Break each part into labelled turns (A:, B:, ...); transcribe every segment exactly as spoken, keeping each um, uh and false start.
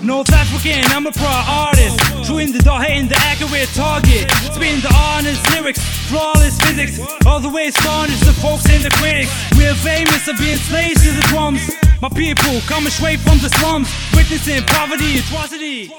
A: North African, I'm a pro artist. Chewing the door, hitting the accurate target. Spinning the honest lyrics, flawless physics. All the way astonished the folks and the critics. We're famous for being slaves to the drums. My people coming straight from the slums, witnessing poverty, atrocity.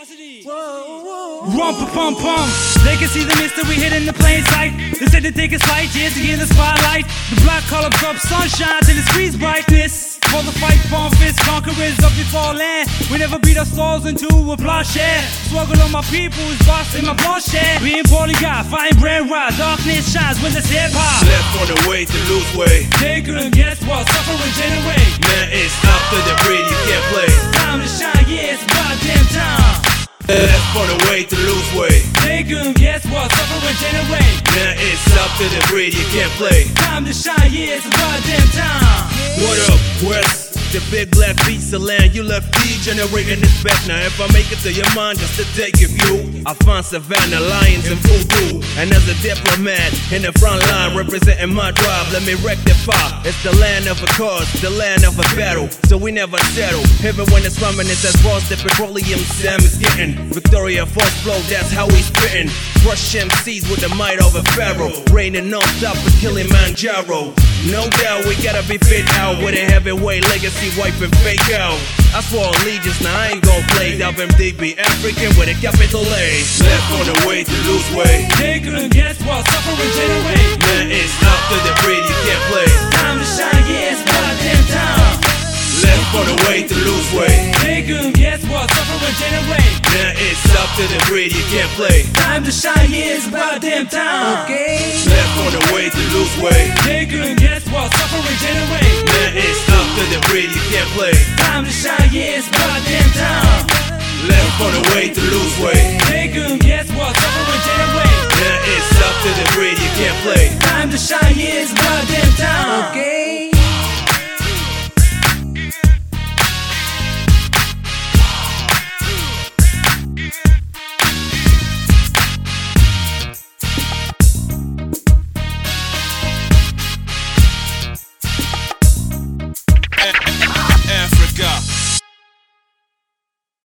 A: Rumpa pum pum. They can see the mystery hidden in the plain sight. They say they take a slight years to get in the spotlight. The black color up sunshine till it screams brightness. For the fight, palm fist, conquerors of before land. We never beat our souls into a bloodshed. Struggle of my people is boxing my bloodshed. We ain't poorly got, fighting brand right. Darkness shines when there's hip hop.
B: Left on the way to lose weight.
A: They couldn't guess what suffering generate.
B: Man, it's after the breed you can't play.
A: Time to shine, yeah, it's about damn time.
B: Left on the way to lose weight.
A: They couldn't guess what suffering generate.
B: Now it's up to the breed you can't play.
A: Time to shine, yeah, it's about damn time.
B: What up, West? The big black beast of land you left degenerating this back. Now if I make it to your mind just to take a view, I find Savannah, lions and voodoo. And as a diplomat in the front line representing my tribe, let me rectify. It's the land of a cause, the land of a battle, so we never settle. Even when it's rhyming, it's as raw as the petroleum Sam is getting. Victoria Falls flow, that's how we spittin'. Crush M Cs with the might of a pharaoh, raining non-stop for Kilimanjaro. No doubt we gotta be fit out with a heavyweight legacy, wiping fake out. I swore allegiance, now I ain't gon' play. W M D B African with a capital A. Left on the way to lose weight.
A: They couldn't guess what suffering generate.
B: Man, it's after the breed you can't play.
A: Time to shine, yeah, it's about damn time.
B: Left on the way to lose weight.
A: They couldn't guess what suffering generate.
B: Now it's up to the breed you can't play.
A: Time to shine, yeah, it's about damn time.
C: Okay.
B: Left on the way to lose weight.
A: They couldn't guess what suffering generate.
B: Now it's up to the breed you can't play.
A: Time to shine, yeah, it's about damn time.
B: Left on the way to lose weight.
A: They couldn't guess what